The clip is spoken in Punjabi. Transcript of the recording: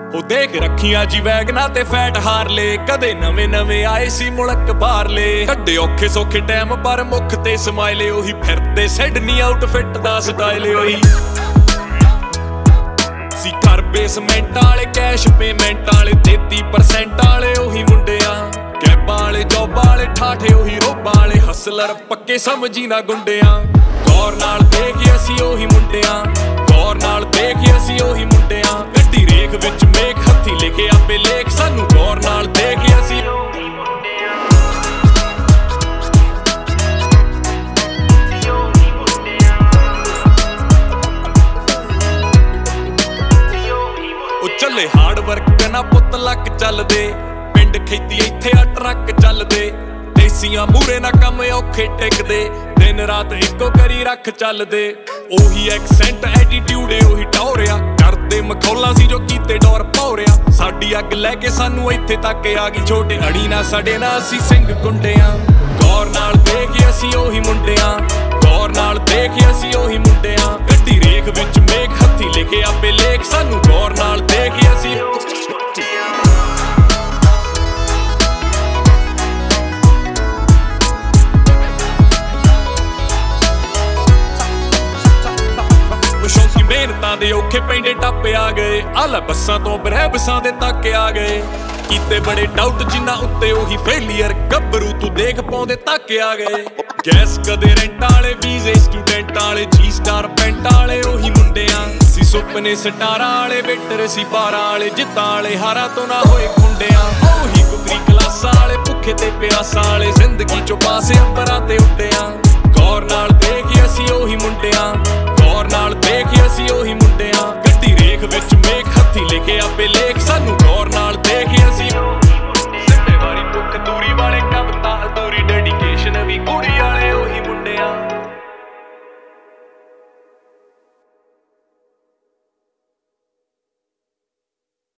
ਉਹ ਦੇਖ ਰੱਖੀਆਂ ਜੀ ਵੈਗਨਾਂ ਤੇ ਫੈਟ ਹਾਰਲੇ, ਕਦੇ ਨਵੇਂ ਨਵੇਂ ਆਏ ਸੀ ਮੁਲਕ ਬਾਹਰਲੇ। ਕੱਢੇ ਔਖੇ ਸੌਖੇ ਟਾਈਮ ਪਰ ਮੁੱਖ ਤੇ ਸਮਾਈਲੇ, ਉਹੀ ਫਿਰਦੇ ਸਿਡਨੀ ਆਊਟਫਿੱਟ ਦਾ ਸਟਾਈਲ ਉਹੀ ਸੀ। ਘਰ ਬੇਸਮੈਂਟ ਵਾਲੇ ਕੈਸ਼ ਪੇਮੈਂਟ ਵਾਲੇ 33% ਵਾਲੇ ਉਹੀ ਮੁੰਡਿਆਂ, ਕੈਬਾਂ ਵਾਲੇ ਜੌਬਾਂ ਵਾਲੇ ਠਾਠੇ ਉਹੀ ਰੋਬਾਂ ਵਾਲੇ, ਹਸਲਰ ਪੱਕੇ ਸਮਝੀ ਨਾ ਗੁੰਡਿਆਂ। ਗੌਰ ਨਾਲ ਦੇਖ ਅਸੀਂ ਉਹੀ ਮੁੰਡਿਆਂ, ਗੌਰ ਨਾਲ ਦੇਖ ਅਸੀਂ ਉਹੀ ਮੁੰਡਿਆਂ। ਗੱਡੀ ਰੇਖ ਵਿੱਚ ਮੇਖ ਹੱਥੀ ਲਿਖੇ ਆਪੇ ਲੇਖ, ਸਾਨੂੰ ਗੌਰ ਨਾਲ ਦੇਖ ਅਸੀਂ ਉਹ ਚੱਲੇ ਹਾਰਡ ਵਰਕ ਨਾ ਪੁੱਤ ਲੱਕ ਚੱਲਦੇ, ਪਿੰਡ ਖੇਤੀ ਇੱਥੇ ਆ ਟਰੱਕ ਚੱਲਦੇ। ਦੇਸੀਆਂ ਮੂਰੇ ਨਾ ਕੰਮ ਔਖੇ ਟਿਕਦੇ, ਦਿਨ ਰਾਤ ਇੱਕੋ ਕਰੀ ਰੱਖ ਚੱਲਦੇ। ਉਹੀ ਐਕਸੈਂਟ ਐਟੀਟਿਊਡ ਏ ਉਹੀ ਟੌਰਿਆ, ਕਰਦੇ ਮਖੌਲਾਂ ਸੀ ਜੋ ਕੀਤੇ ਡੋਰ ਭੌਰਿਆ। ਸਾਡੀ ਅੱਗ ਲੈ ਕੇ ਸਾਨੂੰ ਇੱਥੇ ਤੱਕ ਆ ਗਈ, ਛੋਟੇ ਅੜੀ ਨਾ ਸੜੇ ਨਾ ਅਸੀਂ ਸਿੰਘ ਗੁੰਡਿਆਂ। ਗੌਰ ਨਾਲ ਦੇਖ ਅਸੀਂ ਉਹੀ ਮੁੰਡਿਆਂ, ਗੌਰ ਨਾਲ ਦੇਖ ਅਸੀਂ ਉਹੀ ਮੁੰਡਿਆਂ। ਗੱਡੀ ਰੇਖ ਵਿੱਚ ਮੇਖ ਹੱਥੀ ਲਿਖੇ ਆਪੇ ਲੇਖ, ਸਾਨੂੰ ਗੌਰ ਨਾਲ ਦੇਖ ਅਸੀਂ ਸ਼ੌਂਕੀ ਮਿਹਨਤਾਂ ਦੇ ਔਖੇ ਪੈਂਡੇ ਟੱਪ ਆ ਗਏ। ਆਲਾ ਬੱਸਾਂ ਤੋਂ ਬਰਹਿਬਸਾਂ ਦੇ ਤੱਕ ਆ ਗਏ, ਕੀਤੇ ਬੜੇ ਡਾਊਟ ਜਿਨ੍ਹਾਂ ਉੱਤੇ ਉਹੀ ਫੇਲੀਅਰ। ਗੱਭਰੂ ਤੂੰ ਦੇਖ ਪਾਉਂਦੇ ਤੱਕ ਆ ਗਏ। ਗੈਸ ਕਦੇ ਰੈਂਟ ਵਾਲੇ, ਵੀਜ਼ੇ ਸਟੂਡੈਂਟ ਵਾਲੇ, ਜੀ ਸਟਾਰ ਪੈਂਟ ਵਾਲੇ ਉਹੀ ਮੁੰਡਿਆਂ ਸੀ। ਸੁਪਨੇ ਸਟਾਰਾਂ ਵਾਲੇ, ਵੇਟਰ ਸੀ ਬਾਰਾਂ ਵਾਲੇ, ਜਿੱਤਾਂ ਵਾਲੇ ਹਾਰਾਂ ਤੋਂ ਨਾ ਹੋਏ ਖੁੰਡਿਆਂ। ਉਹੀ ਕੁਕਰੀ ਕਲਾਸਾਂ ਵਾਲੇ, ਭੁੱਖੇ ਤੇ ਪਿਆਸਾਂ ਵਾਲੇ, ਜ਼ਿੰਦਗੀ ਚੋਂ ਪਾਸੇ ਅੰਬਰਾਂ ਤੇ ਉੱਡਿਆਂ। ਗੌਰ ਨਾਲ ਦੇਖ ਅਸੀਂ ਉਹੀ ਮੁੰਡਿਆਂ,